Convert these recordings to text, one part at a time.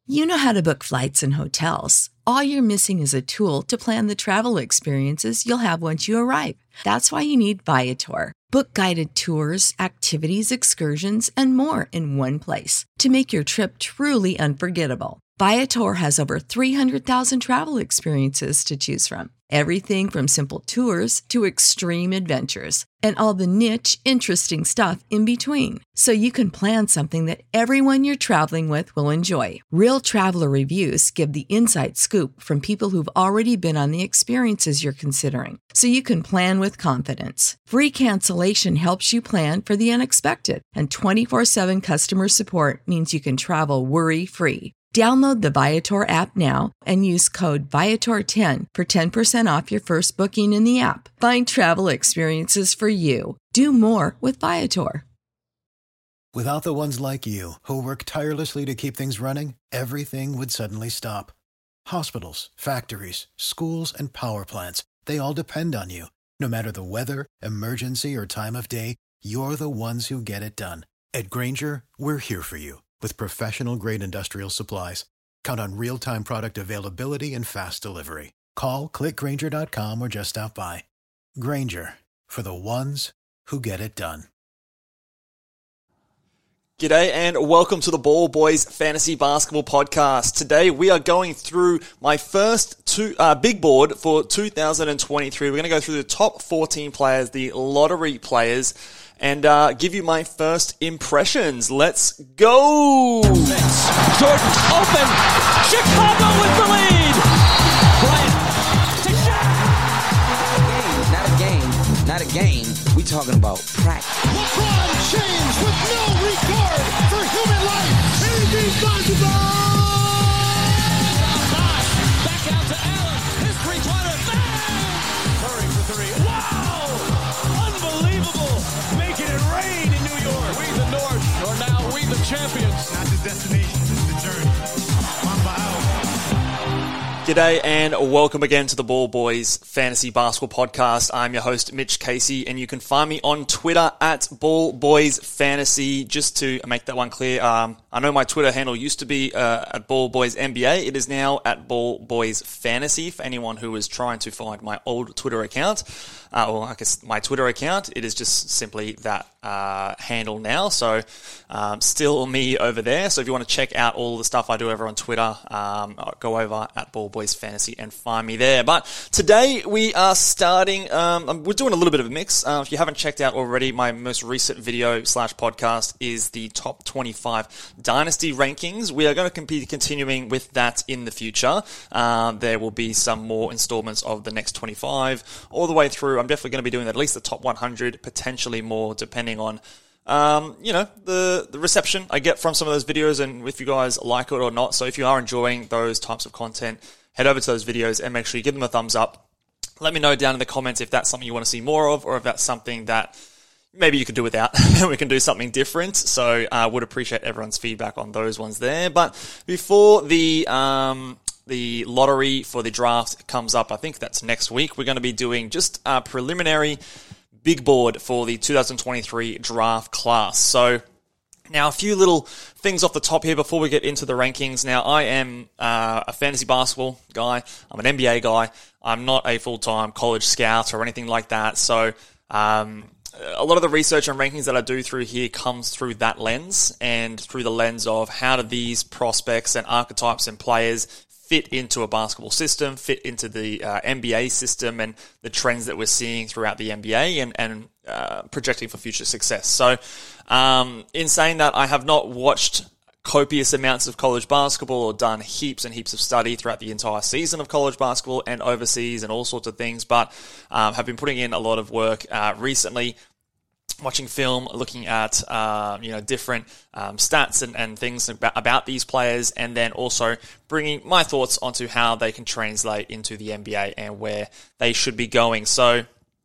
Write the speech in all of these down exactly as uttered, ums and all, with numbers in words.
You know how to book flights and hotels. All you're missing is a tool to plan the travel experiences you'll have once you arrive. That's why you need Viator. Book guided tours, activities, excursions, and more in one place to make your trip truly unforgettable. Viator has over three hundred thousand travel experiences to choose from. Everything from simple tours to extreme adventures and all the niche, interesting stuff in between. So you can plan something that everyone you're traveling with will enjoy. Real traveler reviews give the inside scoop from people who've already been on the experiences you're considering. So you can plan with confidence. Free cancellation helps you plan for the unexpected. And twenty-four seven customer support means you can travel worry-free. Download the Viator app now and use code Viator ten for ten percent off your first booking in the app. Find travel experiences for you. Do more with Viator. Without the ones like you, who work tirelessly to keep things running, everything would suddenly stop. Hospitals, factories, schools, and power plants, they all depend on you. No matter the weather, emergency, or time of day, you're the ones who get it done. At Grainger, we're here for you. With professional-grade industrial supplies, count on real-time product availability and fast delivery. Call, click Grainger dot com, or just stop by. Grainger, for the ones who get it done. G'day and welcome to the Ball Boys Fantasy Basketball Podcast. Today we are going through my first two, uh, big board for two thousand twenty-three. We're going to go through the top fourteen players, the lottery players, and uh, give you my first impressions. Let's go! Jordan open. Chicago with the lead. Bryant to shot. Not a game. Not a game. We talking about practice. LeBron James with no regard for human life. Anything's possible. Back out to Allen. His three-pointer. Bang! Curry for three. Wow! Unbelievable. Making it rain in New York. We the North are now we the champions. Not the destination, it's the journey. Mamba out. G'day and welcome again to the Ball Boys Fantasy Basketball Podcast. I'm your host, Mitch Casey, and you can find me on Twitter at Ball Boys Fantasy. Just to make that one clear, um, I know my Twitter handle used to be uh, at Ball Boys N B A. It is now at Ball Boys Fantasy. For anyone who is trying to find my old Twitter account, uh, or I guess my Twitter account, it is just simply that uh, handle now. So um, still me over there. So if you want to check out all the stuff I do over on Twitter, um, go over at Ball Boys Fantasy and find me there. But today we are starting, um, we're doing a little bit of a mix. Uh, if you haven't checked out already, my most recent video slash podcast is the top twenty-five Dynasty rankings. We are going to be continuing with that in the future. Uh, there will be some more installments of the next twenty-five all the way through. I'm definitely going to be doing at least the top one hundred, potentially more, depending on Um, you know, the, the reception I get from some of those videos and if you guys like it or not. So if you are enjoying those types of content, head over to those videos and make sure you give them a thumbs up. Let me know down in the comments if that's something you want to see more of or if that's something that maybe you could do without and we can do something different. So I uh, would appreciate everyone's feedback on those ones there. But before the um, the lottery for the draft comes up, I think that's next week, we're going to be doing just a preliminary big board for the two thousand twenty-three draft class. So now a few little things off the top here before we get into the rankings. Now I am uh, a fantasy basketball guy. I'm an N B A guy. I'm not a full-time college scout or anything like that. So um, a lot of the research and rankings that I do through here comes through that lens and through the lens of how do these prospects and archetypes and players fit into a basketball system, fit into the uh, N B A system and the trends that we're seeing throughout the N B A and, and uh, projecting for future success. So um, in saying that, I have not watched copious amounts of college basketball or done heaps and heaps of study throughout the entire season of college basketball and overseas and all sorts of things, but um, have been putting in a lot of work uh, recently, watching film, looking at uh, you know different um, stats and, and things about, about these players, and then also bringing my thoughts onto how they can translate into the N B A and where they should be going. So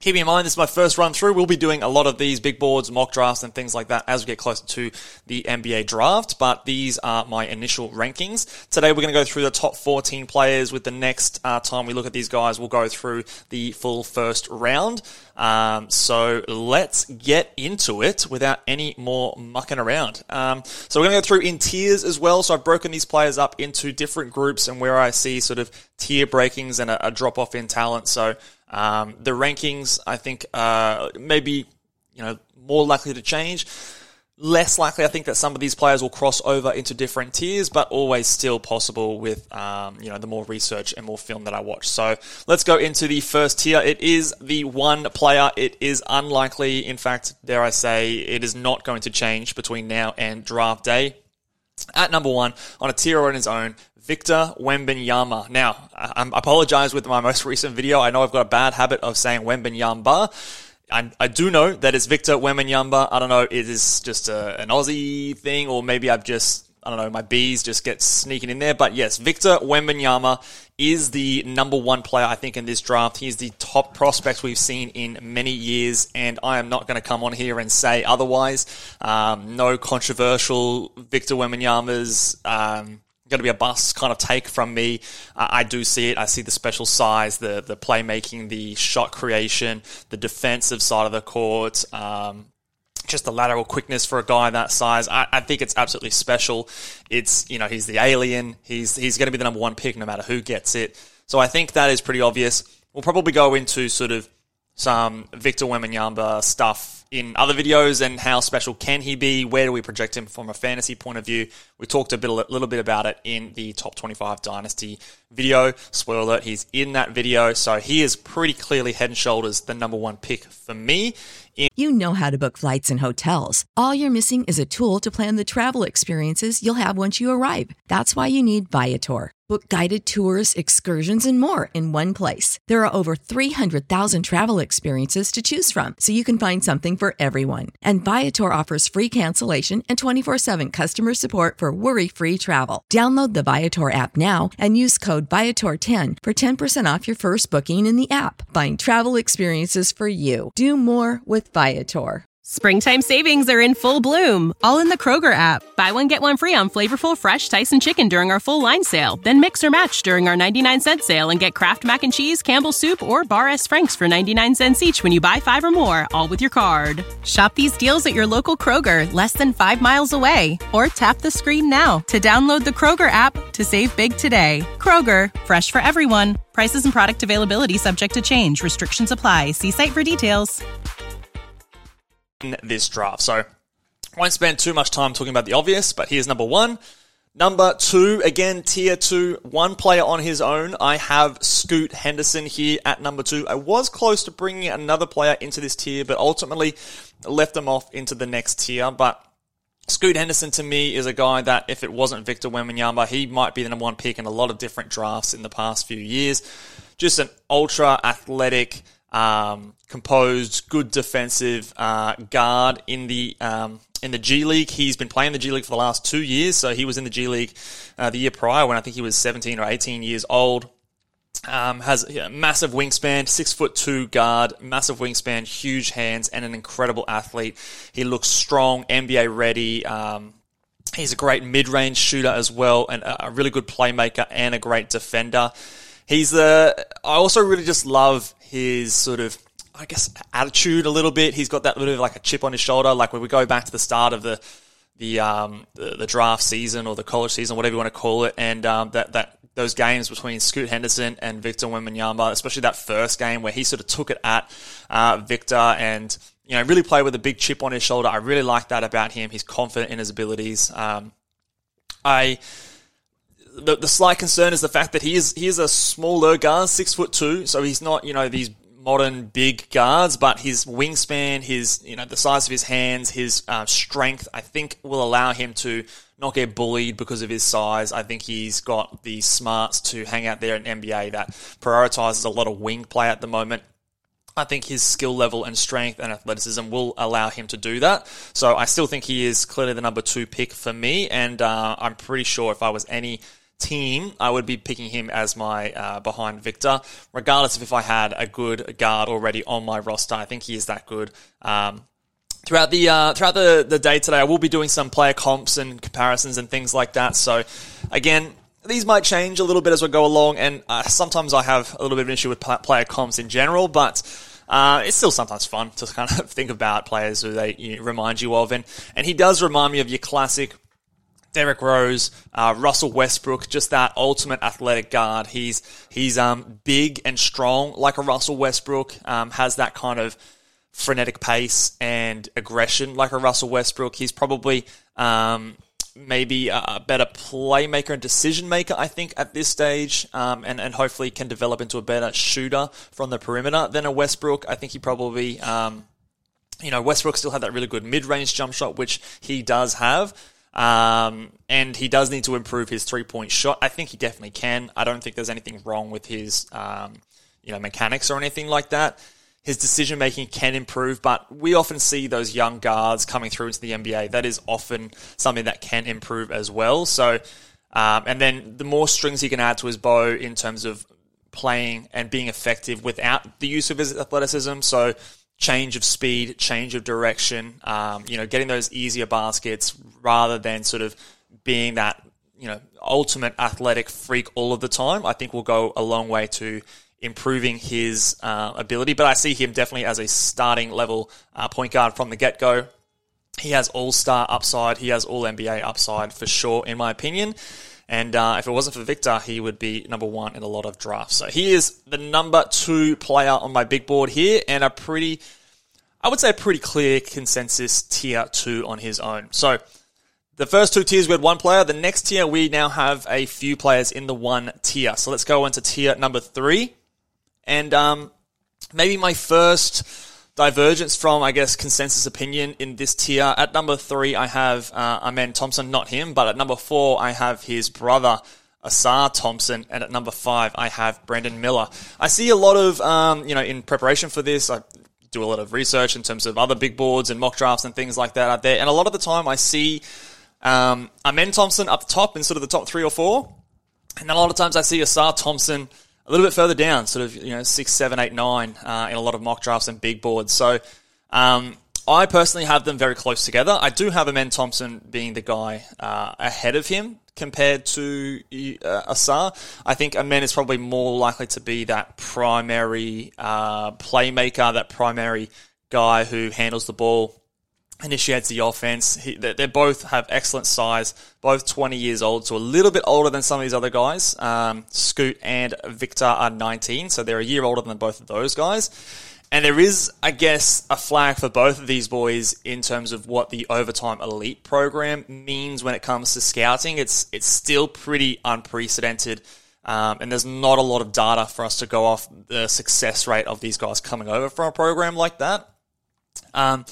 Keep in mind, this is my first run through. We'll be doing a lot of these big boards, mock drafts, and things like that as we get closer to the N B A draft, but these are my initial rankings. Today, we're going to go through the top fourteen players. With the next uh, time we look at these guys, we'll go through the full first round. Um, so let's get into it without any more mucking around. Um, so we're going to go through in tiers as well. So I've broken these players up into different groups and where I see sort of tier breakings and a, a drop-off in talent. So Um, the rankings, I think, uh, maybe, you know, more likely to change. Less likely, I think, that some of these players will cross over into different tiers, but always still possible with, um, you know, the more research and more film that I watch. So let's go into the first tier. It is the one player. It is unlikely. In fact, dare I say, it is not going to change between now and draft day. At number one, on a tier on his own, Victor Wembanyama. Now, I, I apologize with my most recent video. I know I've got a bad habit of saying Wembanyama. I, I do know that it's Victor Wembanyama. I don't know, it is just a, an Aussie thing, or maybe I've just, I don't know, my B's just get sneaking in there. But yes, Victor Wembanyama is the number one player, I think, in this draft. He is the top prospect we've seen in many years, and I am not going to come on here and say otherwise. Um, no controversial Victor Wembanyama's um, going to be a bust kind of take from me. Uh, I do see it. I see the special size, the the playmaking, the shot creation, the defensive side of the court, um, just the lateral quickness for a guy that size. I, I think it's absolutely special. It's, you know, he's the alien. He's he's going to be the number one pick no matter who gets it. So I think that is pretty obvious. We'll probably go into sort of some Victor Wembanyama stuff in other videos and how special can he be, where do we project him from a fantasy point of view. We talked a bit, a little bit about it in the Top twenty-five Dynasty video. Spoiler alert, he's in that video, so he is pretty clearly head and shoulders the number one pick for me. In- You know how to book flights and hotels. All you're missing is a tool to plan the travel experiences you'll have once you arrive. That's why you need Viator. Book guided tours, excursions, and more in one place. There are over three hundred thousand travel experiences to choose from, so you can find something for everyone. And Viator offers free cancellation and twenty-four seven customer support for worry-free travel. Download the Viator app now and use code Viator ten for ten percent off your first booking in the app. Find travel experiences for you. Do more with Viator. Springtime savings are in full bloom, all in the Kroger app. Buy one, get one free on flavorful fresh Tyson chicken during our full line sale. Then mix or match during our ninety-nine cent sale and get Kraft Mac and Cheese, Campbell's Soup, or Bar S. Frank's for ninety-nine cents each when you buy five or more, all with your card. Shop these deals at your local Kroger, less than five miles away. Or tap the screen now to download the Kroger app to save big today. Kroger, fresh for everyone. Prices and product availability subject to change. Restrictions apply. See site for details. In this draft. So I won't spend too much time talking about the obvious, but here's number one. Number two, again, tier two, one player on his own. I have Scoot Henderson here at number two. I was close to bringing another player into this tier, but ultimately left them off into the next tier. But Scoot Henderson, to me, is a guy that if it wasn't Victor Wembanyama, he might be the number one pick in a lot of different drafts in the past few years. Just an ultra athletic, Um, composed, good defensive uh, guard in the um, in the G League. He's been playing the G League for the last two years, so he was in the G League uh, the year prior when I think he was seventeen or eighteen years old. Um, has a massive wingspan, six foot two guard, massive wingspan, huge hands, and an incredible athlete. He looks strong, N B A ready. Um, he's a great mid-range shooter as well, and a really good playmaker and a great defender. He's the. I also really just love his sort of, I guess, attitude a little bit. He's got that little like a chip on his shoulder. Like when we go back to the start of the the um the, the draft season or the college season, whatever you want to call it, and um that that those games between Scoot Henderson and Victor Wembanyama, especially that first game where he sort of took it at uh, Victor and, you know, really played with a big chip on his shoulder. I really like that about him. He's confident in his abilities. Um, I. The, the slight concern is the fact that he is he is a smaller guard, six foot two, so he's not, you know, these modern big guards, but his wingspan, his, you know, the size of his hands, his uh, strength, I think will allow him to not get bullied because of his size. I think he's got the smarts to hang out there in N B A that prioritizes a lot of wing play at the moment. I think his skill level and strength and athleticism will allow him to do that. So I still think he is clearly the number two pick for me, and uh, I'm pretty sure if I was any team, I would be picking him as my uh, behind Victor, regardless of if I had a good guard already on my roster. I think he is that good. Um, throughout the uh, throughout the, the day today, I will be doing some player comps and comparisons and things like that. So, again, these might change a little bit as we go along, and uh, sometimes I have a little bit of an issue with player comps in general, but uh, it's still sometimes fun to kind of think about players who they you know, remind you of. And, and he does remind me of your classic Derrick Rose, uh, Russell Westbrook, just that ultimate athletic guard. He's he's um big and strong like a Russell Westbrook, um, has that kind of frenetic pace and aggression like a Russell Westbrook. He's probably um maybe a better playmaker and decision maker, I think, at this stage, um, and, and hopefully can develop into a better shooter from the perimeter than a Westbrook. I think he probably, um, you know, Westbrook still had that really good mid-range jump shot, which he does have. Um, and he does need to improve his three-point shot. I think he definitely can. I don't think there's anything wrong with his, um, you know, mechanics or anything like that. His decision-making can improve, but we often see those young guards coming through into the N B A. That is often something that can improve as well. So, um, and then the more strings he can add to his bow in terms of playing and being effective without the use of his athleticism. So, change of speed, change of direction, um, you know, getting those easier baskets rather than sort of being that, you know, ultimate athletic freak all of the time, I think will go a long way to improving his uh, ability. But I see him definitely as a starting level uh, point guard from the get-go. He has all-star upside. He has all-N B A upside for sure, in my opinion. And uh, if it wasn't for Victor, he would be number one in a lot of drafts. So he is the number two player on my big board here, and a pretty, I would say a pretty clear consensus tier two on his own. So the first two tiers we had one player. The next tier we now have a few players in the one tier. So let's go into tier number three. And um, maybe my first divergence from, I guess, consensus opinion in this tier. At number three, I have uh, Amen Thompson, not him, but at number four, I have his brother, Ausar Thompson, and at number five, I have Brandon Miller. I see a lot of, um, you know, in preparation for this, I do a lot of research in terms of other big boards and mock drafts and things like that out there, and a lot of the time I see um, Amen Thompson up the top in sort of the top three or four, and then a lot of times I see Ausar Thompson a little bit further down, sort of, you know, six, seven, eight, nine, uh, in a lot of mock drafts and big boards. So, um, I personally have them very close together. I do have Amen Thompson being the guy, uh, ahead of him compared to, uh, Ausar. I think Amen is probably more likely to be that primary, uh, playmaker, that primary guy who handles the ball, initiates the offense. He, they, they both have excellent size, both twenty years old, so a little bit older than some of these other guys. Um, Scoot and Victor are nineteen, so they're a year older than both of those guys. And there is, I guess, a flag for both of these boys in terms of what the Overtime Elite program means when it comes to scouting. It's it's still pretty unprecedented, um, and there's not a lot of data for us to go off the success rate of these guys coming over from a program like that. Um,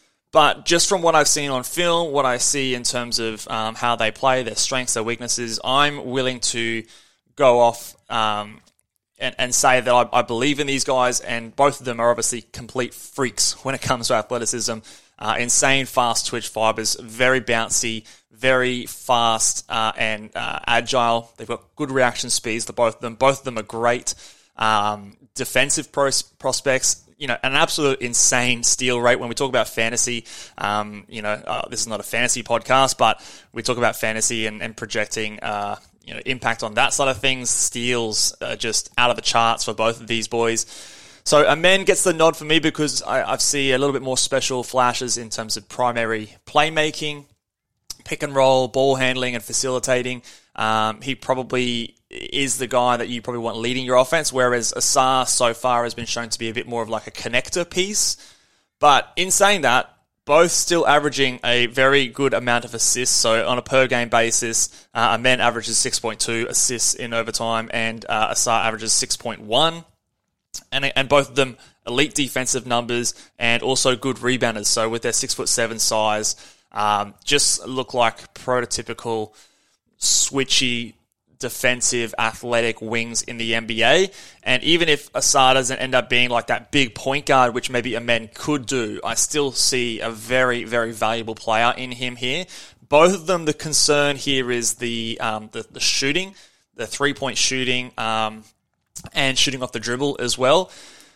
But just from what I've seen on film, what I see in terms of um, how they play, their strengths, their weaknesses, I'm willing to go off um, and, and say that I, I believe in these guys, and both of them are obviously complete freaks when it comes to athleticism. Uh, insane fast twitch fibers, very bouncy, very fast uh, and uh, agile. They've got good reaction speeds to both of them. Both of them are great um, defensive pros- prospects. You know, an absolute insane steal rate. When we talk about fantasy, um, you know, uh, this is not a fantasy podcast, but we talk about fantasy and, and projecting, uh, you know, impact on that side of things. Steals are just out of the charts for both of these boys. So Amen gets the nod for me because I, I see a little bit more special flashes in terms of primary playmaking, pick and roll, ball handling, and facilitating. Um, he probably is the guy that you probably want leading your offense, whereas Ausar so far has been shown to be a bit more of like a connector piece. But in saying that, both still averaging a very good amount of assists. So on a per-game basis, uh, Amen averages six point two assists in overtime, and uh, Ausar averages six point one. And, and both of them elite defensive numbers and also good rebounders. So with their six foot seven size, um, just look like prototypical switchy defensive athletic wings in the N B A. And even if Ausar doesn't end up being like that big point guard, which maybe Amen could do, I still see a very, very valuable player in him here. both of them, the concern here is the um, the, the shooting, the three-point shooting, um, and shooting off the dribble as well.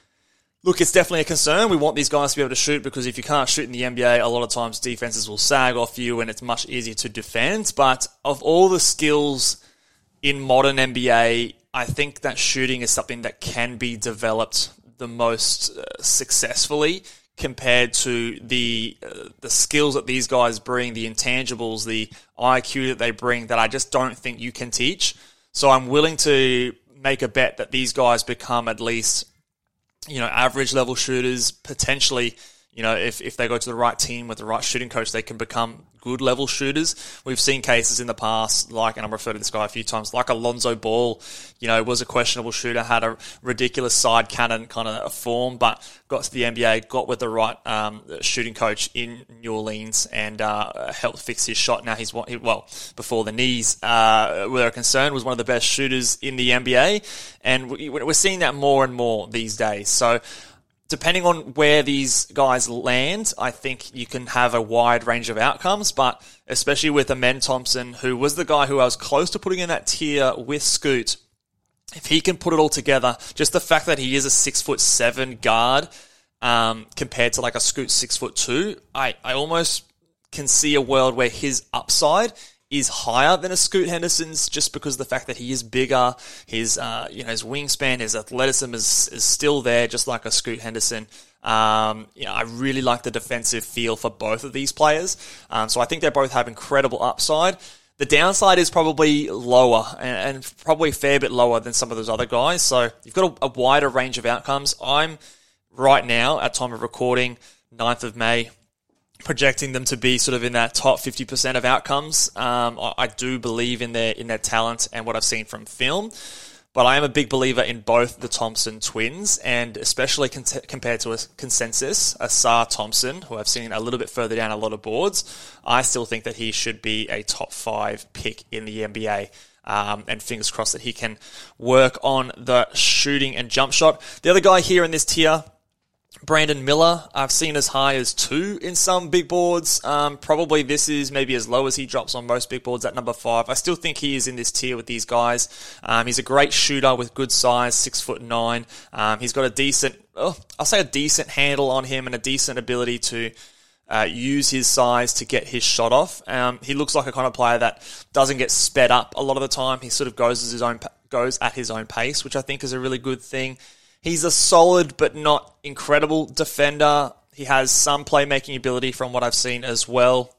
Look, it's definitely a concern. We want these guys to be able to shoot because if you can't shoot in the N B A, a lot of times defenses will sag off you and it's much easier to defend. But of all the skills in modern N B A, I think that shooting is something that can be developed the most uh, successfully compared to the uh, the skills that these guys bring, the intangibles, the I Q that they bring that I just don't think you can teach. So I'm willing to make a bet that these guys become at least, you know, average level shooters, potentially, you know, if, if they go to the right team with the right shooting coach, they can become good level shooters. We've seen cases in the past, like, and I'm referred to this guy a few times, like Alonzo Ball, you know, was a questionable shooter, had a ridiculous side cannon kind of form, but got to the N B A, got with the right um, shooting coach in New Orleans and uh, helped fix his shot. Now he's, well, before the knees uh, were concerned, was one of the best shooters in the N B A, and we're seeing that more and more these days. So, depending on where these guys land, I think you can have a wide range of outcomes, but especially with Amen Thompson, who was the guy who I was close to putting in that tier with Scoot, if he can put it all together, just the fact that he is a six foot seven guard um, compared to like a Scoot six foot two, I, I almost can see a world where his upside is higher than a Scoot Henderson's just because of the fact that he is bigger, his uh, you know his wingspan, his athleticism is is still there, just like a Scoot Henderson. Um, you know, I really like the defensive feel for both of these players, um, so I think they both have incredible upside. The downside is probably lower and, and probably a fair bit lower than some of those other guys. So you've got a, a wider range of outcomes. I'm right now at time of recording, ninth of May. Projecting them to be sort of in that top fifty percent of outcomes. Um, I, I do believe in their in their talent and what I've seen from film, but I am a big believer in both the Thompson twins, and especially con- compared to a consensus, Asar Thompson, who I've seen a little bit further down a lot of boards. I still think that he should be a top five pick in the N B A. Um, and fingers crossed that he can work on the shooting and jump shot. The other guy here in this tier, Brandon Miller, I've seen as high as two in some big boards. Um, probably this is maybe as low as he drops on most big boards at number five. I still think he is in this tier with these guys. Um, he's a great shooter with good size, six foot nine. Um, he's got a decent, oh, I'll say a decent handle on him and a decent ability to uh, use his size to get his shot off. Um, he looks like a kind of player that doesn't get sped up a lot of the time. He sort of goes as his own goes at his own pace, which I think is a really good thing. He's a solid but not incredible defender. He has some playmaking ability from what I've seen as well.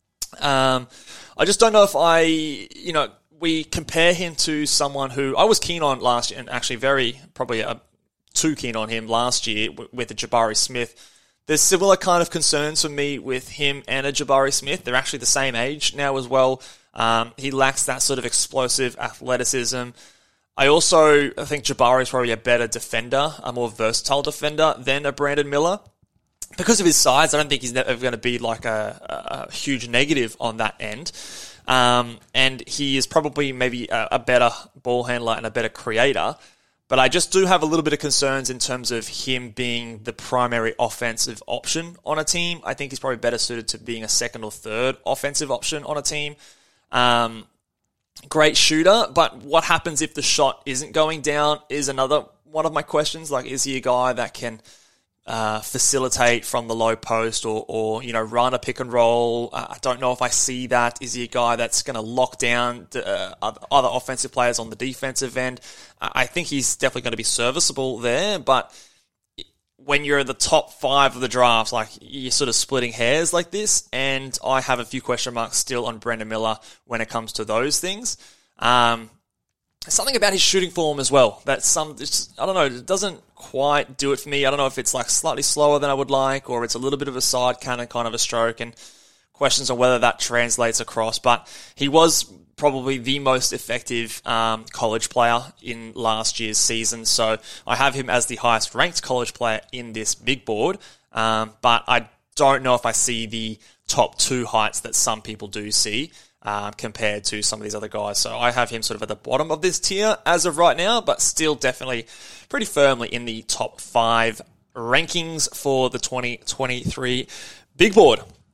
Um, I just don't know if I, you know, we compare him to someone who I was keen on last year, and actually very, probably uh, too keen on him last year with, with the Jabari Smith. There's similar kind of concerns for me with him and a Jabari Smith. They're actually the same age now as well. Um, he lacks that sort of explosive athleticism. I also I think Jabari is probably a better defender, a more versatile defender than a Brandon Miller. Because of his size, I don't think he's ever going to be like a, a huge negative on that end. Um, and he is probably maybe a, a better ball handler and a better creator. But I just do have a little bit of concerns in terms of him being the primary offensive option on a team. I think he's probably better suited to being a second or third offensive option on a team. Um, Great shooter, but what happens if the shot isn't going down is another one of my questions. Like, is he a guy that can uh, facilitate from the low post or, or, you know, run a pick and roll? Uh, I don't know if I see that. Is he a guy that's going to lock down the, uh, other offensive players on the defensive end? I think he's definitely going to be serviceable there, but when you're in the top five of the drafts, like, you're sort of splitting hairs like this, and I have a few question marks still on Brandon Miller when it comes to those things. Um, something about his shooting form as well, that some, just, I don't know, it doesn't quite do it for me. I don't know if it's like slightly slower than I would like, or it's a little bit of a side cannon kind of a stroke, and questions on whether that translates across, but he was probably the most effective um, college player in last year's season. So I have him as the highest ranked college player in this big board. Um, but I don't know if I see the top two heights that some people do see uh, compared to some of these other guys. So I have him sort of at the bottom of this tier as of right now, but still definitely pretty firmly in the top five rankings for the twenty twenty-three big board.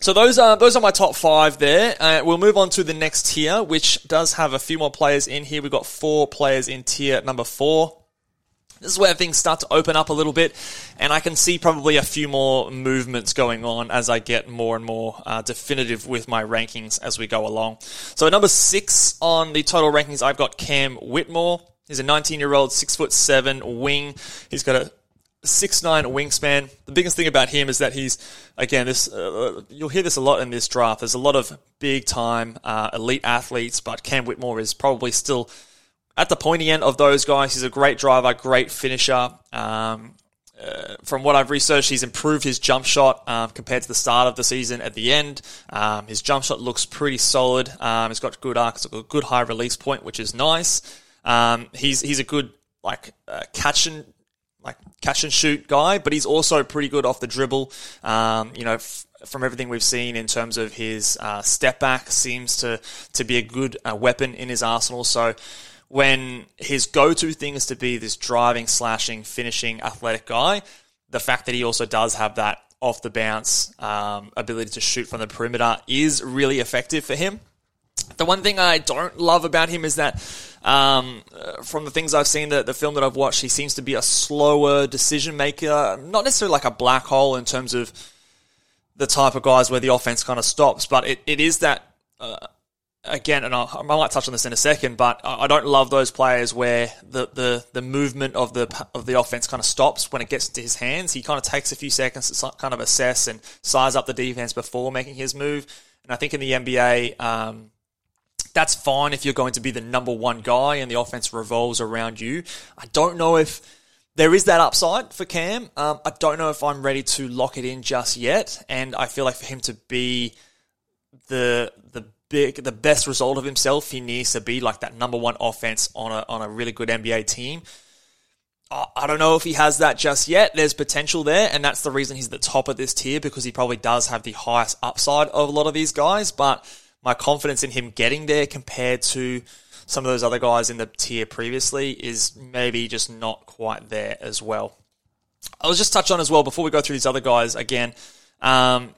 So those are those are my top five there. Uh, we'll move on to the next tier, which does have a few more players in here. We've got four players in tier number four. This is where things start to open up a little bit, and I can see probably a few more movements going on as I get more and more uh, definitive with my rankings as we go along. So at number six on the total rankings, I've got Cam Whitmore. He's a nineteen-year-old, six foot seven wing. He's got a six nine wingspan. The biggest thing about him is that he's, again, this uh, you'll hear this a lot in this draft. There's a lot of big-time uh, elite athletes, but Cam Whitmore is probably still at the pointy end of those guys. He's a great driver, great finisher. Um, uh, from what I've researched, he's improved his jump shot um, compared to the start of the season at the end. Um, his jump shot looks pretty solid. Um, he's got good arc, it's got a good high release point, which is nice. Um, he's he's a good like uh, catch and like catch and shoot guy, but he's also pretty good off the dribble. Um, you know. F- From everything we've seen in terms of his uh, step back, seems to to be a good uh, weapon in his arsenal. So when his go-to thing is to be this driving, slashing, finishing, athletic guy, the fact that he also does have that off-the-bounce um, ability to shoot from the perimeter is really effective for him. The one thing I don't love about him is that um, from the things I've seen, the, the film that I've watched, he seems to be a slower decision maker, not necessarily like a black hole in terms of the type of guys where the offense kind of stops, but it, it is that, uh, again, and I'll, I might touch on this in a second, but I don't love those players where the, the, the movement of the of the offense kind of stops when it gets into his hands. He kind of takes a few seconds to kind of assess and size up the defense before making his move. And I think in the N B A, um, that's fine if you're going to be the number one guy and the offense revolves around you. I don't know if there is that upside for Cam. Um, I don't know if I'm ready to lock it in just yet, and I feel like for him to be the the big the best result of himself, he needs to be like that number one offense on a on a really good N B A team. I, I don't know if he has that just yet. There's potential there, and that's the reason he's at the top of this tier, because he probably does have the highest upside of a lot of these guys. But my confidence in him getting there compared to some of those other guys in the tier previously is maybe just not quite there as well. I'll just touch on as well, before we go through these other guys again, um,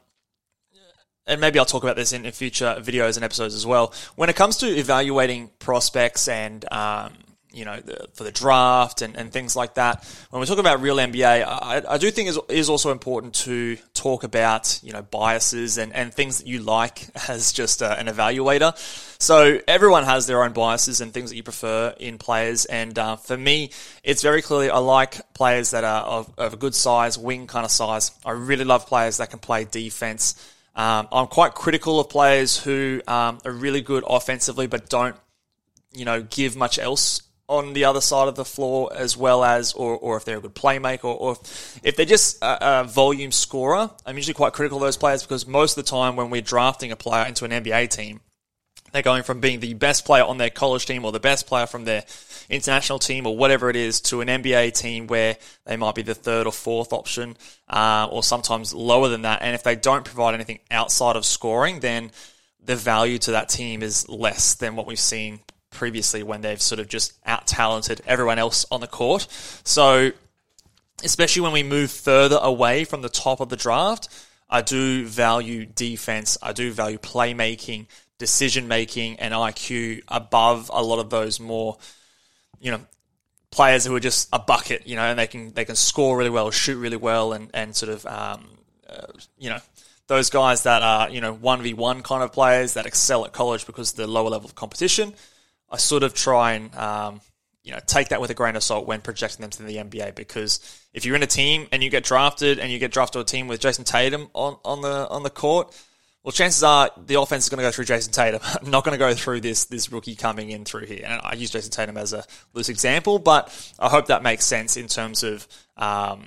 and maybe I'll talk about this in, in future videos and episodes as well. When it comes to evaluating prospects and, um, you know, the, for the draft and, and things like that, when we talk about real N B A, I, I do think it is also important to talk about, you know, biases and, and things that you like as just uh, an evaluator. So everyone has their own biases and things that you prefer in players. And uh, for me, it's very clearly I like players that are of, of a good size, wing kind of size. I really love players that can play defense. Um, I'm quite critical of players who um, are really good offensively but don't, you know, give much else on the other side of the floor, as well as, or, or if they're a good playmaker, or, or if they're just a, a volume scorer. I'm usually quite critical of those players, because most of the time when we're drafting a player into an N B A team, they're going from being the best player on their college team or the best player from their international team or whatever it is to an N B A team where they might be the third or fourth option, uh, or sometimes lower than that. And if they don't provide anything outside of scoring, then the value to that team is less than what we've seen previously when they've sort of just out-talented everyone else on the court. So especially when we move further away from the top of the draft, I do value defense, I do value playmaking, decision-making, and I Q above a lot of those more, you know, players who are just a bucket, you know, and they can they can score really well, shoot really well, and, and sort of, um, uh, you know, those guys that are, you know, one v one kind of players that excel at college because of the lower level of competition. I sort of try and, um, you know, take that with a grain of salt when projecting them to the N B A, because if you're in a team and you get drafted and you get drafted to a team with Jason Tatum on, on the on the court, well, chances are the offense is going to go through Jason Tatum. I'm not going to go through this this rookie coming in through here. And I use Jason Tatum as a loose example, but I hope that makes sense in terms of um,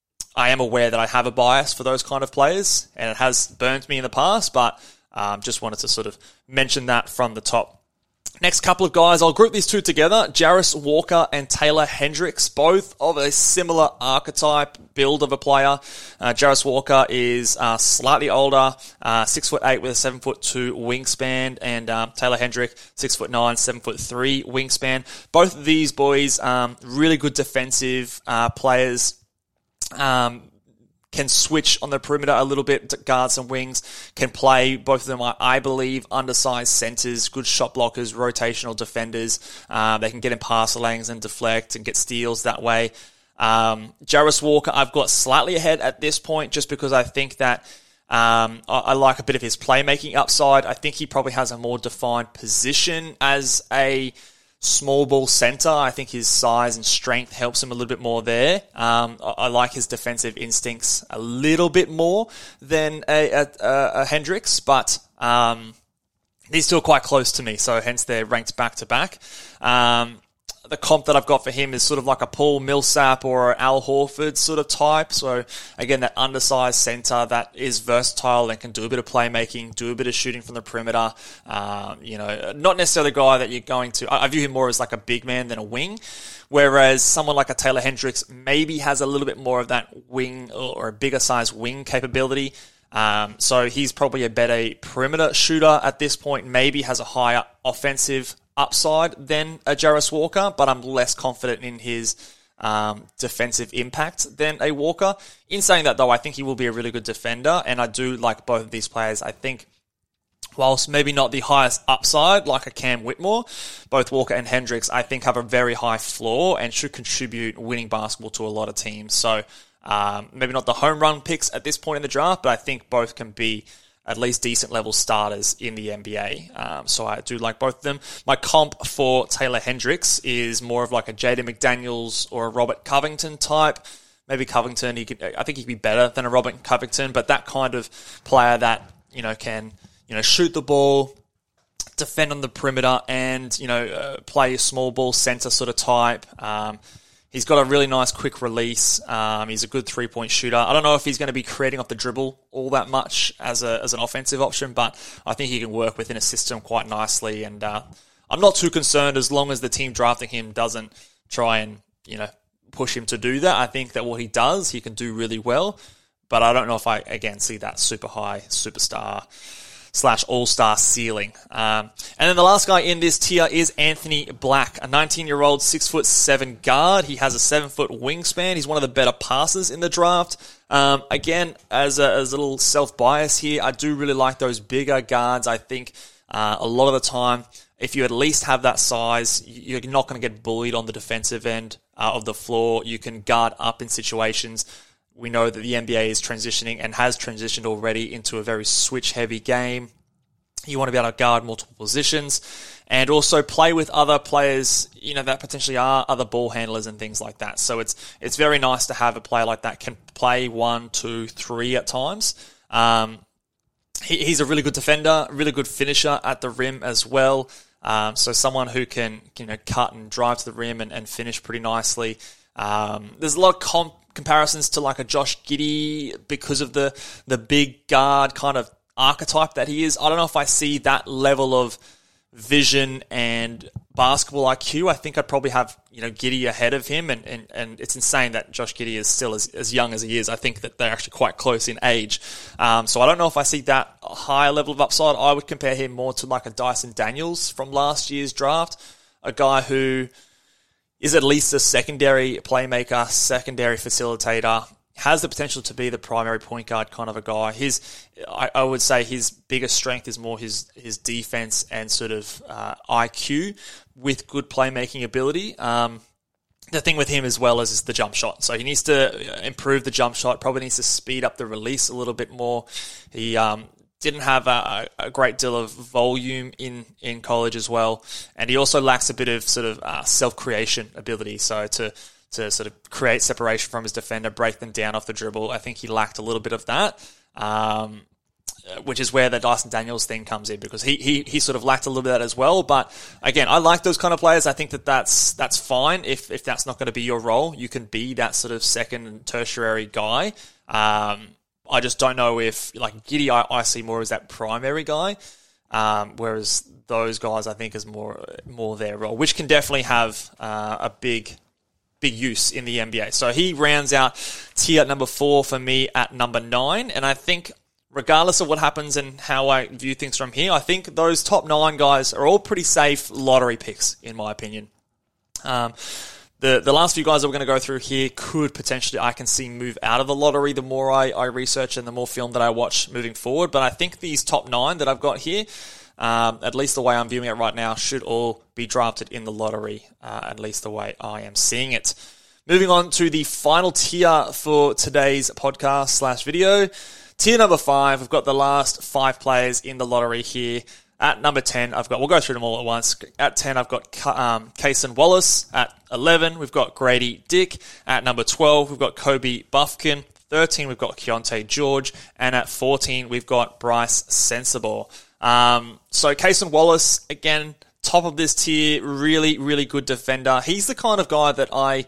I am aware that I have a bias for those kind of players, and it has burned me in the past, but um, just wanted to sort of mention that from the top. Next couple of guys, I'll group these two together. Jarris Walker and Taylor Hendricks, both of a similar archetype build of a player. Uh, Jarris Walker is uh, slightly older, uh, six foot eight with a seven foot two wingspan, and um, Taylor Hendricks, six foot nine, seven foot three wingspan. Both of these boys, um, really good defensive uh, players. Um, can switch on the perimeter a little bit, guards and wings, can play. Both of them are, I believe, undersized centers, good shot blockers, rotational defenders. Uh, they can get in passer lanes and deflect and get steals that way. Um, Jarace Walker, I've got slightly ahead at this point just because I think that um, I, I like a bit of his playmaking upside. I think he probably has a more defined position as a small ball center. I think his size and strength helps him a little bit more there. Um, I, I like his defensive instincts a little bit more than a, a, a, a Hendricks, but um, he's still quite close to me, so hence they're ranked back to back. Um, The comp that I've got for him is sort of like a Paul Millsap or Al Horford sort of type. So again, that undersized center that is versatile and can do a bit of playmaking, do a bit of shooting from the perimeter. Um, you know, not necessarily a guy that you're going to, I view him more as like a big man than a wing. Whereas someone like a Taylor Hendricks maybe has a little bit more of that wing or a bigger size wing capability. Um, so he's probably a better perimeter shooter at this point, maybe has a higher offensive upside than a Jarace Walker, but I'm less confident in his um, defensive impact than a Walker. In saying that, though, I think he will be a really good defender, and I do like both of these players. I think whilst maybe not the highest upside, like a Cam Whitmore, both Walker and Hendricks, I think have a very high floor and should contribute winning basketball to a lot of teams. So um, maybe not the home run picks at this point in the draft, but I think both can be at least decent level starters in the N B A. Um, so I do like both of them. My comp for Taylor Hendricks is more of like a Jaden McDaniels or a Robert Covington type. Maybe Covington, he could, I think he could be better than a Robert Covington, but that kind of player that, you know, can, you know, shoot the ball, defend on the perimeter, and, you know, uh, play a small ball center sort of type. Um, He's got a really nice quick release. Um, he's a good three-point shooter. I don't know if he's going to be creating off the dribble all that much as a as an offensive option, but I think he can work within a system quite nicely. And uh, I'm not too concerned as long as the team drafting him doesn't try and, you know, push him to do that. I think that what he does, he can do really well. But I don't know if I, again, see that super high superstar slash all-star ceiling. Um, and then the last guy in this tier is Anthony Black, a nineteen-year-old, six foot seven guard. He has a seven-foot wingspan. He's one of the better passers in the draft. Um, again, as a, as a little self-bias here, I do really like those bigger guards. I think uh, a lot of the time, if you at least have that size, you're not going to get bullied on the defensive end uh, of the floor. You can guard up in situations. We know that the N B A is transitioning and has transitioned already into a very switch-heavy game. You want to be able to guard multiple positions and also play with other players, you know, that potentially are other ball handlers and things like that. So it's it's very nice to have a player like that can play one, two, three at times. Um, he, he's a really good defender, really good finisher at the rim as well. Um, so someone who can, you know, cut and drive to the rim and, and finish pretty nicely. Um, there's a lot of comp comparisons to like a Josh Giddey because of the the big guard kind of archetype that he is. I don't know if I see that level of vision and basketball I Q. I think I'd probably have, you know, Giddey ahead of him, and, and, and it's insane that Josh Giddey is still as, as young as he is. I think that they're actually quite close in age. Um, so I don't know if I see that higher level of upside. I would compare him more to like a Dyson Daniels from last year's draft, a guy who is at least a secondary playmaker, secondary facilitator, has the potential to be the primary point guard kind of a guy. His, I, I would say his biggest strength is more his his defense and sort of uh, I Q with good playmaking ability. Um, the thing with him as well is, is the jump shot. So he needs to improve the jump shot, probably needs to speed up the release a little bit more. He um, didn't have a, a great deal of volume in, in college as well. And he also lacks a bit of sort of uh, self-creation ability. So to to sort of create separation from his defender, break them down off the dribble, I think he lacked a little bit of that, um, which is where the Dyson Daniels thing comes in, because he, he he sort of lacked a little bit of that as well. But again, I like those kind of players. I think that that's, that's fine if, if that's not going to be your role. You can be that sort of second and tertiary guy. Um, I just don't know if, like Giddey, I, I see more as that primary guy, um, whereas those guys I think is more more their role, which can definitely have uh, a big big use in the N B A. So he rounds out tier number four for me at number nine, and I think regardless of what happens and how I view things from here, I think those top nine guys are all pretty safe lottery picks in my opinion. Um, The the last few guys that we're going to go through here could potentially, I can see, move out of the lottery the more I, I research and the more film that I watch moving forward. But I think these top nine that I've got here, um, at least the way I'm viewing it right now, should all be drafted in the lottery, uh, at least the way I am seeing it. Moving on to the final tier for today's podcast slash video. Tier number five, we've got the last five players in the lottery here. At number ten, I've got, we'll go through them all at once. At ten, I've got um, Cason Wallace. At eleven, we've got Grady Dick. At number twelve, we've got Kobe Buffkin. thirteen, we've got Keontae George. And at fourteen, we've got Bryce Sensabaugh. Um, so Cason Wallace, again, top of this tier, really, really good defender. He's the kind of guy that I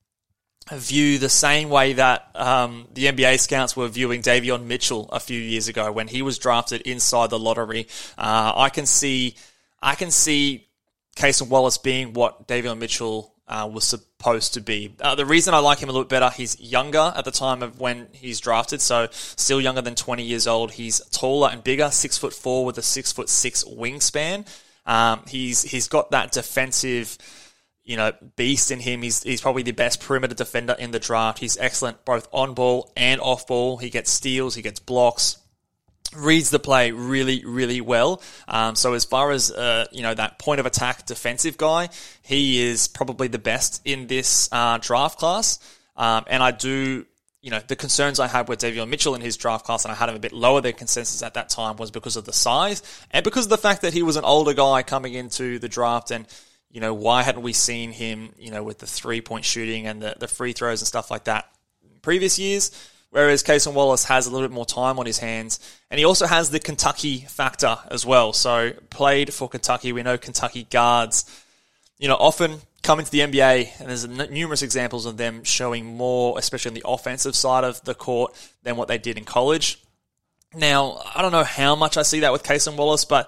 view the same way that um, the N B A scouts were viewing Davion Mitchell a few years ago when he was drafted inside the lottery. Uh, I can see, I can see Cason Wallace being what Davion Mitchell uh, was supposed to be. Uh, the reason I like him a little bit better, he's younger at the time of when he's drafted, so still younger than twenty years old. He's taller and bigger, six foot four with a six foot six wingspan. Um, he's he's got that defensive, you know, beast in him. He's he's probably the best perimeter defender in the draft. He's excellent both on ball and off ball. He gets steals, he gets blocks, reads the play really, really well. Um, so as far as, uh, you know, that point of attack defensive guy, he is probably the best in this uh, draft class. Um, and I do, you know, the concerns I had with Davion Mitchell in his draft class, and I had him a bit lower than consensus at that time, was because of the size and because of the fact that he was an older guy coming into the draft. And you know, why hadn't we seen him, you know, with the three-point shooting and the, the free throws and stuff like that in previous years? Whereas Cason Wallace has a little bit more time on his hands. And he also has the Kentucky factor as well. So played for Kentucky. We know Kentucky guards, you know, often come into the N B A, and there's numerous examples of them showing more, especially on the offensive side of the court, than what they did in college. Now, I don't know how much I see that with Cason Wallace, but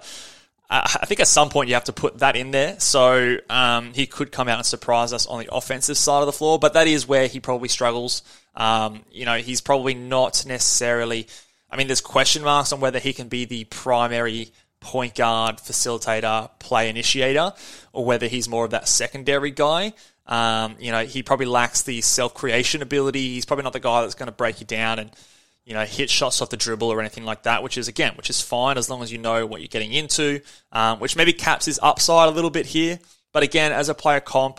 I think at some point you have to put that in there. So um, he could come out and surprise us on the offensive side of the floor, but that is where he probably struggles. Um, you know, he's probably not necessarily, I mean, there's question marks on whether he can be the primary point guard, facilitator, play initiator, or whether he's more of that secondary guy. Um, you know, he probably lacks the self-creation ability. He's probably not the guy that's going to break you down and, you know, hit shots off the dribble or anything like that, which is, again, which is fine as long as you know what you're getting into, um, which maybe caps his upside a little bit here. But again, as a player comp,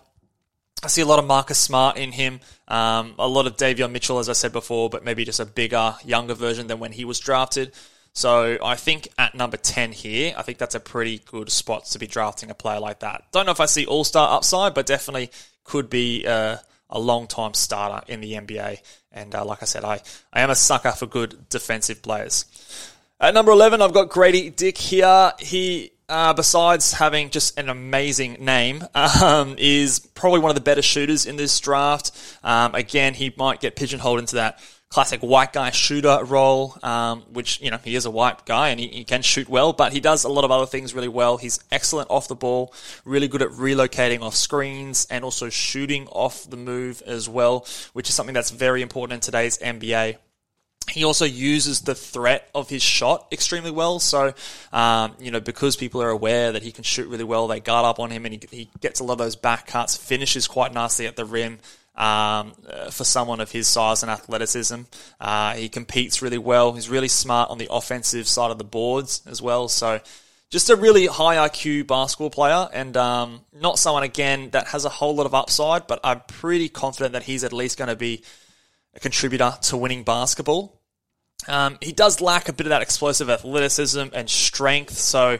I see a lot of Marcus Smart in him, um, a lot of Davion Mitchell, as I said before, but maybe just a bigger, younger version than when he was drafted. So I think at number ten here, I think that's a pretty good spot to be drafting a player like that. Don't know if I see all-star upside, but definitely could be uh, a long-time starter in the N B A. And uh, like I said, I, I am a sucker for good defensive players. At number eleven, I've got Grady Dick here. He, uh, besides having just an amazing name, um, is probably one of the better shooters in this draft. Um, again, he might get pigeonholed into that classic white guy shooter role, um, which, you know, he is a white guy and he, he can shoot well, but he does a lot of other things really well. He's excellent off the ball, really good at relocating off screens and also shooting off the move as well, which is something that's very important in today's N B A. He also uses the threat of his shot extremely well. So, um, you know, because people are aware that he can shoot really well, they guard up on him and he, he gets a lot of those back cuts, finishes quite nicely at the rim. Um, uh, for someone of his size and athleticism. Uh, he competes really well. He's really smart on the offensive side of the boards as well. So just a really high I Q basketball player and um, not someone, again, that has a whole lot of upside, but I'm pretty confident that he's at least going to be a contributor to winning basketball. Um, he does lack a bit of that explosive athleticism and strength, so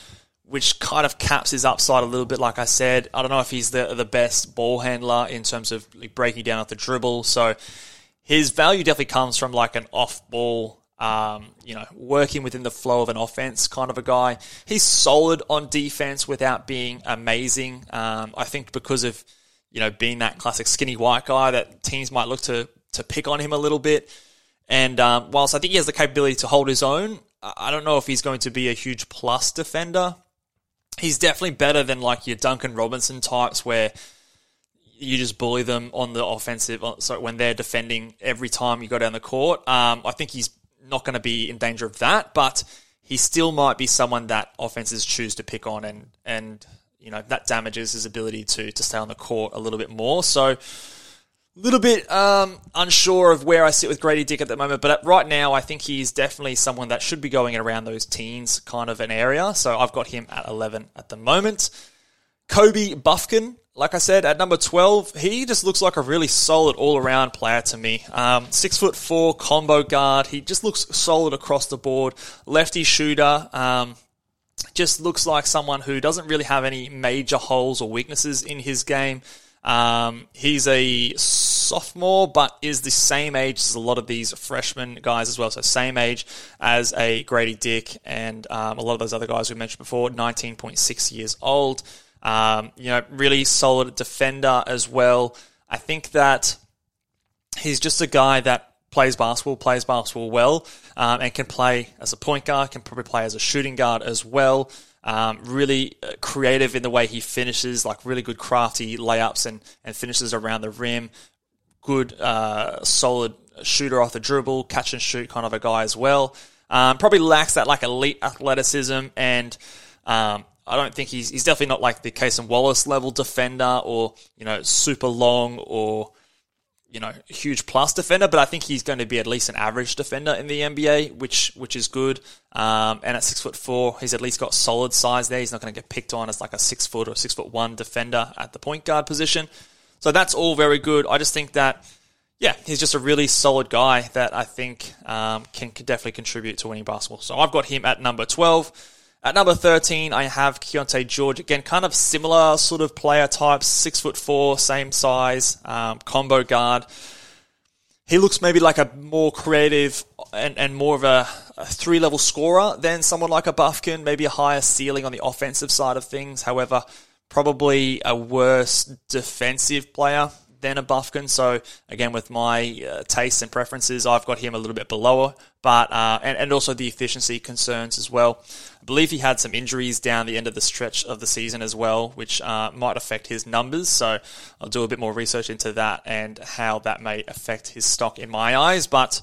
which kind of caps his upside a little bit, like I said. I don't know if he's the the best ball handler in terms of like breaking down off the dribble. So his value definitely comes from like an off-ball, um, you know, working within the flow of an offense kind of a guy. He's solid on defense without being amazing. Um, I think because of, you know, being that classic skinny white guy that teams might look to to pick on him a little bit. And um, whilst I think he has the capability to hold his own, I don't know if he's going to be a huge plus defender. He's definitely better than like your Duncan Robinson types where you just bully them on the offensive, so when they're defending every time you go down the court. Um, I think he's not going to be in danger of that, but he still might be someone that offenses choose to pick on and, and you know, that damages his ability to to stay on the court a little bit more. So a little bit um, unsure of where I sit with Grady Dick at the moment, but at, right now I think he's definitely someone that should be going around those teens kind of an area. So I've got him at eleven at the moment. Kobe Bufkin, like I said, at number twelve, he just looks like a really solid all-around player to me. Um, six foot four combo guard. He just looks solid across the board. Lefty shooter. Um, just looks like someone who doesn't really have any major holes or weaknesses in his game. Um, he's a sophomore, but is the same age as a lot of these freshman guys as well. So same age as a Grady Dick and um, a lot of those other guys we mentioned before, nineteen point six years old. Um, you know, really solid defender as well. I think that he's just a guy that plays basketball, plays basketball well, um, and can play as a point guard, can probably play as a shooting guard as well. Um, really creative in the way he finishes, like really good crafty layups and, and finishes around the rim. Good, uh, solid shooter off the dribble, catch and shoot kind of a guy as well. Um, probably lacks that like elite athleticism and, um, I don't think he's he's definitely not like the Cason Wallace level defender or, you know, super long or, you know, huge plus defender, but I think he's going to be at least an average defender in the N B A, which which is good. Um, and at six foot four, he's at least got solid size there. He's not going to get picked on as like a six foot or six foot one defender at the point guard position. So that's all very good. I just think that, yeah, he's just a really solid guy that I think um, can, can definitely contribute to winning basketball. So I've got him at number twelve. At number thirteen, I have Keontae George. Again, kind of similar sort of player types, six foot four, same size, um, combo guard. He looks maybe like a more creative and, and more of a, a three-level scorer than someone like a Bufkin, maybe a higher ceiling on the offensive side of things. However, probably a worse defensive player than a Bufkin. So again, with my uh, tastes and preferences, I've got him a little bit below, but uh, and, and also the efficiency concerns as well. I believe he had some injuries down the end of the stretch of the season as well, which uh, might affect his numbers. So I'll do a bit more research into that and how that may affect his stock in my eyes. But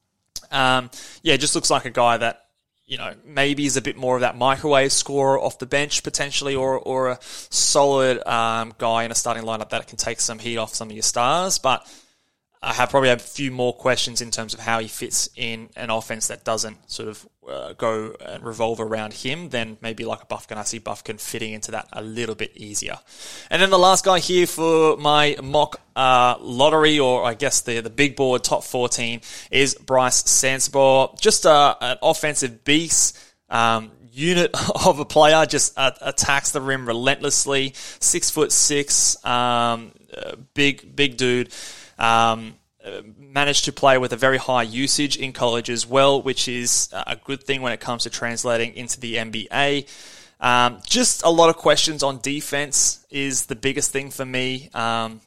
um, yeah, just looks like a guy that, you know, maybe is a bit more of that microwave scorer off the bench potentially, or or a solid um, guy in a starting lineup that can take some heat off some of your stars. But I have probably have a few more questions in terms of how he fits in an offense that doesn't sort of uh, go and revolve around him than maybe like a Bufkin. I see Bufkin fitting into that a little bit easier. And then the last guy here for my mock uh, lottery, or I guess the, the big board top fourteen, is Bryce Sensabaugh. Just a, an offensive beast. Um, unit of a player, just uh, attacks the rim relentlessly. Six foot six, um, uh, big, big dude. Um, uh, managed to play with a very high usage in college as well, which is a good thing when it comes to translating into the N B A. Um, just a lot of questions on defense is the biggest thing for me. Um,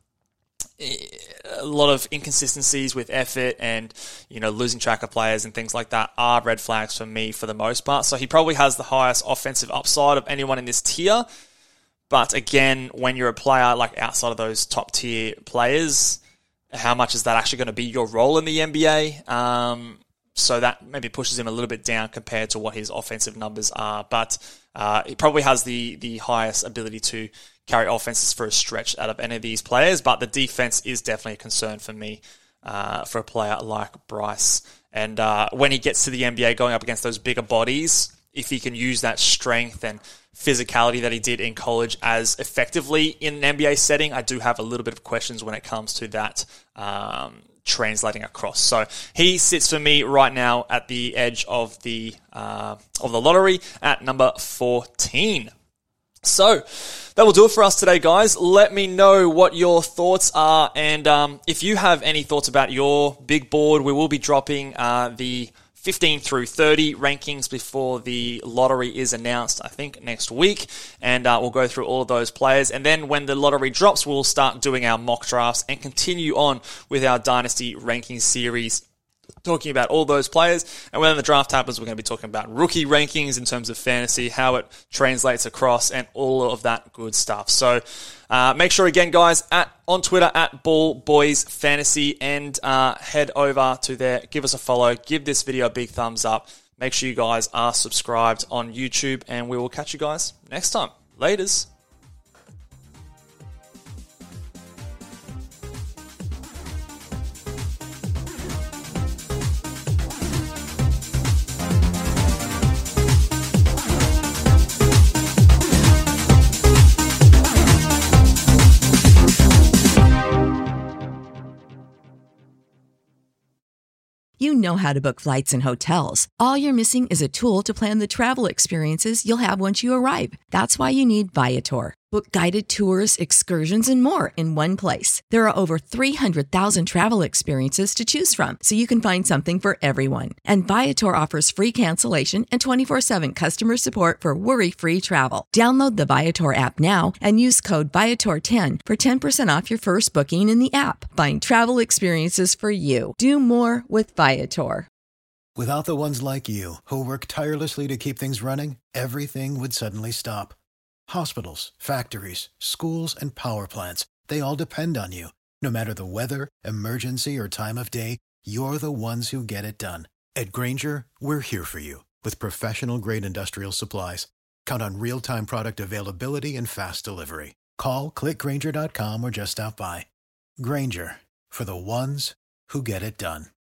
a lot of inconsistencies with effort and, you know, losing track of players and things like that are red flags for me for the most part. So he probably has the highest offensive upside of anyone in this tier. But again, when you're a player like outside of those top tier players, how much is that actually going to be your role in the N B A? Um, so that maybe pushes him a little bit down compared to what his offensive numbers are. But uh, he probably has the the highest ability to carry offenses for a stretch out of any of these players. But the defense is definitely a concern for me uh, for a player like Bryce. And uh, when he gets to the N B A going up against those bigger bodies, if he can use that strength and physicality that he did in college as effectively in an N B A setting, I do have a little bit of questions when it comes to that um, translating across. So he sits for me right now at the edge of the uh, of the lottery at number fourteen. So that will do it for us today, guys. Let me know what your thoughts are, and um, if you have any thoughts about your big board, we will be dropping uh, the fifteen through thirty rankings before the lottery is announced, I think, next week. And uh, we'll go through all of those players. And then when the lottery drops, we'll start doing our mock drafts and continue on with our Dynasty ranking series, talking about all those players. And when the draft happens, we're going to be talking about rookie rankings in terms of fantasy, how it translates across, and all of that good stuff. So uh, make sure, again, guys, at on Twitter, at Ball Boys Fantasy, and uh, head over to there, give us a follow, give this video a big thumbs up. Make sure you guys are subscribed on YouTube, and we will catch you guys next time. Laters. know how to book flights and hotels. All you're missing is a tool to plan the travel experiences you'll have once you arrive. That's why you need Viator. Book guided tours, excursions, and more in one place. There are over three hundred thousand travel experiences to choose from, so you can find something for everyone. And Viator offers free cancellation and twenty-four seven customer support for worry-free travel. Download the Viator app now and use code Viator ten for ten percent off your first booking in the app. Find travel experiences for you. Do more with Viator. Without the ones like you, who work tirelessly to keep things running, everything would suddenly stop. Hospitals, factories, schools, and power plants, they all depend on you. No matter the weather, emergency, or time of day, you're the ones who get it done. At Grainger, we're here for you with professional-grade industrial supplies. Count on real-time product availability and fast delivery. Call, click Grainger dot com, or just stop by. Grainger, for the ones who get it done.